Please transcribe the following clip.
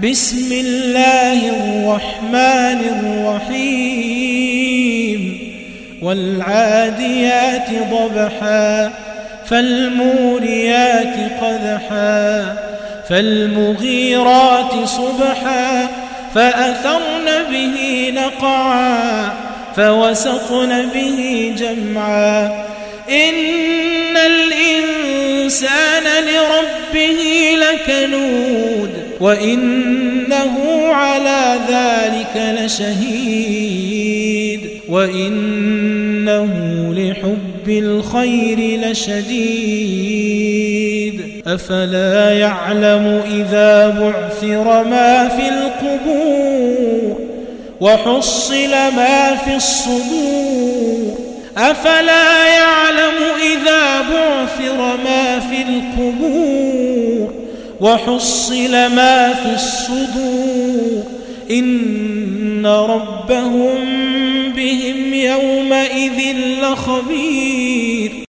بسم الله الرحمن الرحيم والعاديات ضبحا فالموريات قدحا فالمغيرات صبحا فأثرن به نقعا فوسطن به جمعا إن الإنسان لربه لكنود وإنه على ذلك لشهيد وإنه لحب الخير لشديد أفلا يعلم إذا بعثر ما في القبور وحصل ما في الصدور أفلا يعلم إذا بعثر ما في القبور وحصل ما في الصدور إن ربهم بهم يومئذ لخبير